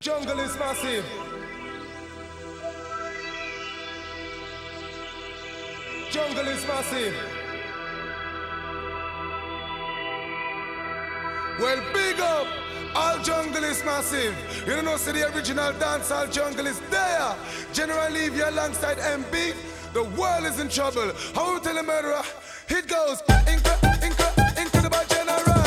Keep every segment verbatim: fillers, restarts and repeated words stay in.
Jungle is massive. Jungle is massive. Well, big up. All jungle is massive. You don't know, see the original dancehall jungle is there. General Levy alongside M B. The world is in trouble. How we tell a murderer? It goes incre- incre- incredible general.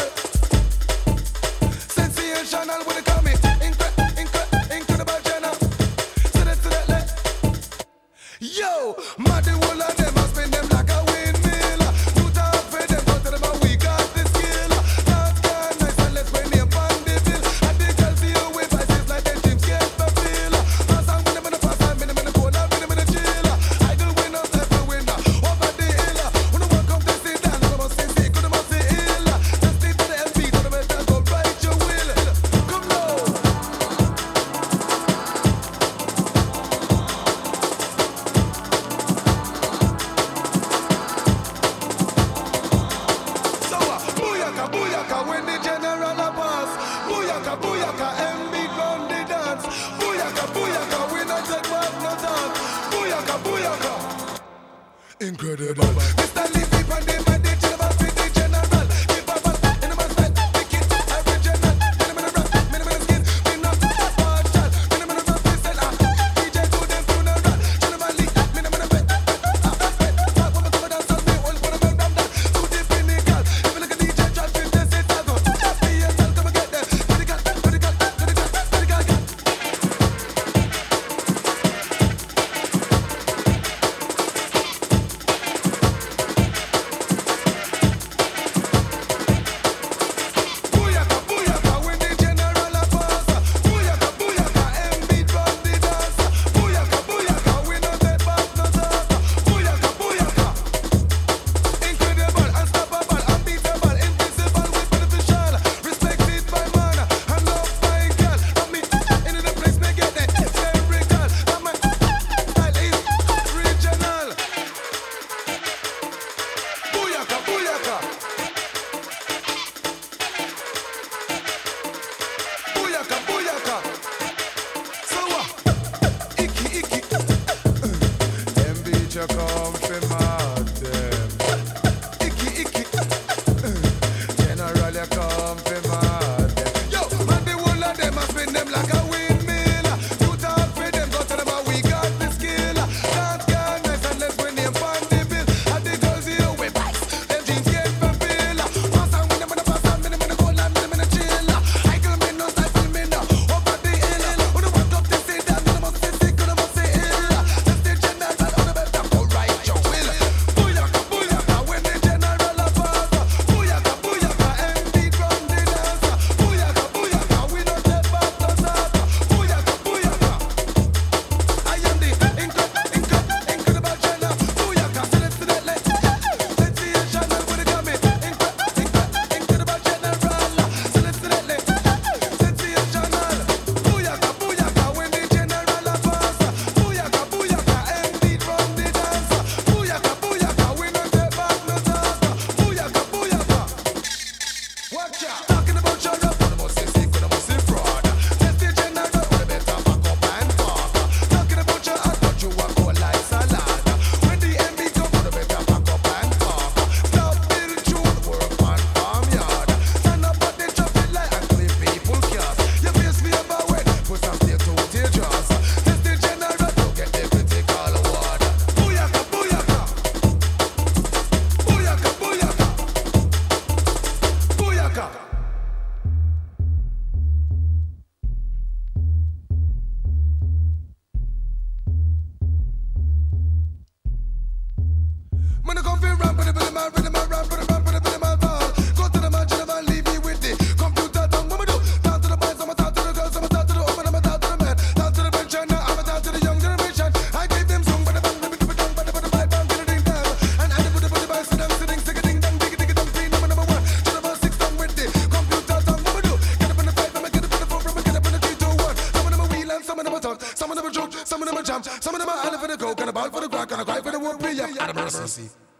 Sensational when it come in. Incre- incre- incredible general. So that's that let. Yo, mad the whole of them. I spin them like a windmill. You talk for them, go to them and we got the skill. Dance can nice and let's win the pan the bill. And the girls see you with vices like them James get the feel. Pass on with them in the pass on, with them in the cold, with them in the chill. I do win up, left the winner, over the hill. When the one come to sit down, you must say sick, you must say ill. Just stick to the L P, to the better go right your will. Come now. So, uh, booyaka, booyaka, when the general a pass. Booyaka, booyaka, M B run the dance. Booyaka, booyaka, we not take back no talk. Booyaka, booyaka. Incredible. Mister Levy and the man, the general, the general. Give a ball, in the man's bed, pick it, original. Minimum in the rock, minimum in the skin, we not partial. Minimum in the rock, we sell, ah. D J to them funeral. General Lee, minimum in the bed, ah, ah, bed. Talk when we come down, tell me, all for the man, down, down. To the pinnacle. If you look at D J, drop fifty, sit down, go. F B S L, come and get them. Critical, critical, critical, critical. Booyaka, booyaka, when the general a pass. Booyaka, booyaka, M B run the dance. Booyaka, booyaka, we no take back no talk. Booyaka, booyaka. Incredible, unstoppable, unbeatable, invisible, we beneficial. Respected by man and loved by girl. And me in the place me get it lyrical. And my style is original. Booyaka, booyaka. Booyaka, booyaka. So what? Icky, icky. Them beach you come for mad them. Icky, icky. General you come for mad them. Yo, man, the whole of them I spin them like a windmill. You talk for them, go tell them how we got the skill. Dance can nice and let's win them pan the bill. And the girls here with bikes, them jeans get fulfill. Pass on with them in the pass on, with them in the cold and with them in the chill. I kill me no stifle me no, over the hill. When the one come to sit down, you must say sick, you must say ill. Just the general, on the better go right your will. Booyaka, booyaka, when the general a pass. Booyaka, booyaka, M D run the dance. Booyaka, booyaka, we no take back no talk. Booyaka, booyaka. I am the incre- incre- incredible general. Booyaka, so let's do that, let's sensational when it come in. Incre- incre- incredible general. So let's do that, let's sensational. Booyaka, booyaka, when the general a pass. Booyaka, booyaka, M D run the dance. Booyaka, booyaka, we no take back no talk. Booyaka, booyaka. Watch out. Talking about your love, what about say sick, what about say fraud. Test the general, what the better back up and talk. Talking about your heart, but you walk out like salad. When the M B come, what the better back up and talk. Stop build tune, work on farmyard. Stand up at the traffic light and clean people cars. Your face be about when, put some steel to teardrops. Test the general, to get the critical award. Booyaka, booyaka. Booyaka, booyaka. Booyaka. Man, I come feel ramp with the bill man, with the man ramp, with the ramp, with the bill man ball. Go to the man, chill the man, leave me with the computer tongue. What me do? Talk to the boys, I'ma talk to the girls, I'ma talk to the woman, I'ma talk to the man. Talk to the pension, I'ma talk to the young generation. I give them song, but the bang, the bang, but the bang, but the bang, bang, ding, ding, dang. And I put the put the bang, sit down, sitting, sing, ding, dang, diggy, diggy, dang, three, number, number one. To the bus, six, down with the computer tongue. What me do? Get up in the fight, I'ma get up in the four, I'ma get up in the three, two, one. Some of them are wheel and some of them are talk, some of them are joke, some of them are jam, some of them are alley for the coke and a ball for the crack and a cry for the whoop. Yeah, out of mercy.